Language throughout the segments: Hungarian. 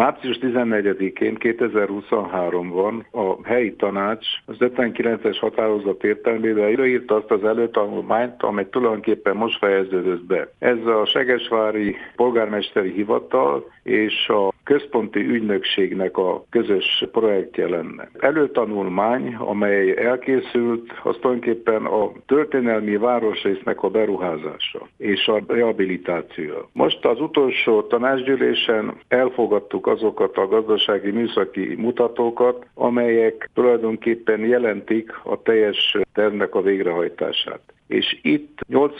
Március 14-én 2023-ban a helyi tanács az 59-es határozat értelmében írta azt az előtanulmányt, amely tulajdonképpen most fejeződött be. Ez a segesvári polgármesteri hivatal és a központi ügynökségnek a közös projektje lenne. Előtanulmány, amely elkészült, az tulajdonképpen a történelmi városrésznek a beruházása és a rehabilitáció. Most az utolsó tanácsgyűlésen elfogadtuk azokat a gazdasági műszaki mutatókat, amelyek tulajdonképpen jelentik a teljes tervnek a végrehajtását. És itt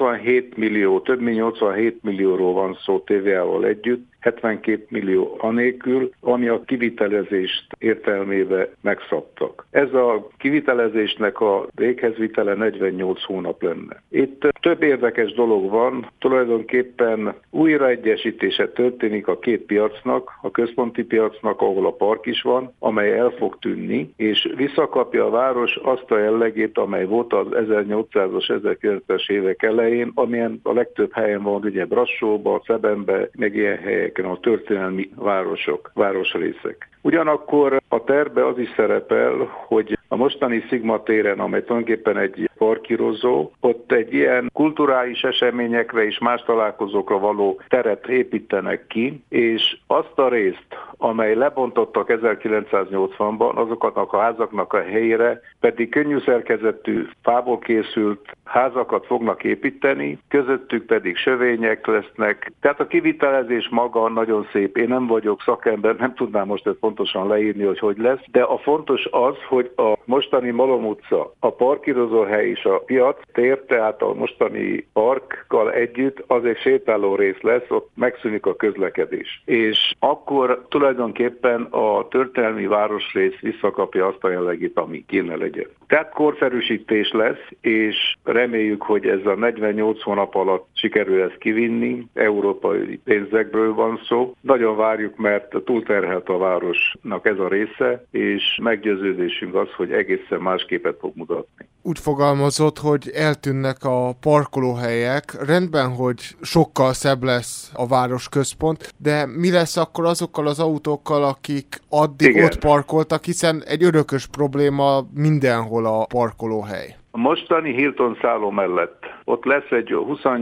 87 millió, több mint 87 millióról van szó TVA-val együtt, 72 millió anélkül, ami a kivitelezést értelmébe megszabtak. Ez a kivitelezésnek a véghezvitele 48 hónap lenne. Itt több érdekes dolog van, tulajdonképpen újraegyesítése történik a két piacnak, a központi piacnak, ahol a park is van, amely el fog tűnni, és visszakapja a város azt a jellegét, amely volt az 1800-as, 1900-es évek elején, amilyen a legtöbb helyen van, ugye Brassóban, Szebenben, meg ilyen helyeken a történelmi városok, városrészek. Ugyanakkor a tervben az is szerepel, hogy a mostani Szigma téren, amely tulajdonképpen egy parkírozó, ott egy ilyen kulturális eseményekre és más találkozókra való teret építenek ki, és azt a részt, amely lebontottak 1980-ban, azoknak a házaknak a helyére pedig könnyű szerkezetű fából készült házakat fognak építeni, közöttük pedig sövények lesznek. Tehát a kivitelezés maga nagyon szép. Én nem vagyok szakember, nem tudnám most ezt pontosan leírni, hogy lesz, de a fontos az, hogy a mostani Malom utca, a parkírozóhely és a piac tér, tehát a mostani parkkal együtt az egy sétáló rész lesz, ott megszűnik a közlekedés. És akkor tulajdonképpen a történelmi városrész visszakapja azt a jellegét, ami kéne legyen. Tehát korszerűsítés lesz, és reméljük, hogy ez a 48 hónap alatt sikerül ezt kivinni, európai pénzekből van szó. Nagyon várjuk, mert túlterhelt a városnak ez a része, és meggyőződésünk az, hogy egészen más képet fog mutatni. Úgy fogalmazott, hogy eltűnnek a parkolóhelyek. Rendben, hogy sokkal szebb lesz a városközpont, de mi lesz akkor azokkal az autókkal, akik addig ott parkoltak, hiszen egy örökös probléma mindenhol a parkolóhely. A mostani Hilton szálló mellett ott lesz egy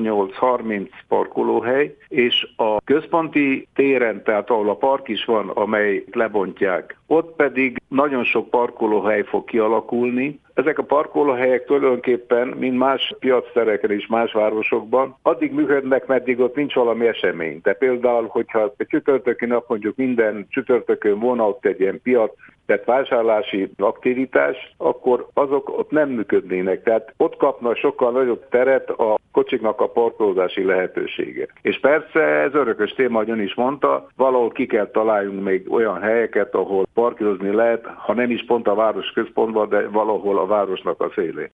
28-30 parkolóhely, és a központi téren, tehát ahol a park is van, amely lebontják, ott pedig nagyon sok parkolóhely fog kialakulni. Ezek a parkolóhelyek tulajdonképpen, mint más piactereken és más városokban, addig működnek, meddig ott nincs valami esemény. De például, hogyha egy csütörtöki nap mondjuk minden csütörtökön volna ott egy ilyen piac, tehát vásárlási aktivitás, akkor azok ott nem működnének. Tehát ott kapnak sokkal nagyobb teret a kocsiknak a parkolózási lehetősége. És persze ez örökös téma, ahogy ön is mondta, valahol ki kell találjunk még olyan helyeket, ahol parkírozni lehet, ha nem is pont a város központban, de valahol a városnak a szélén.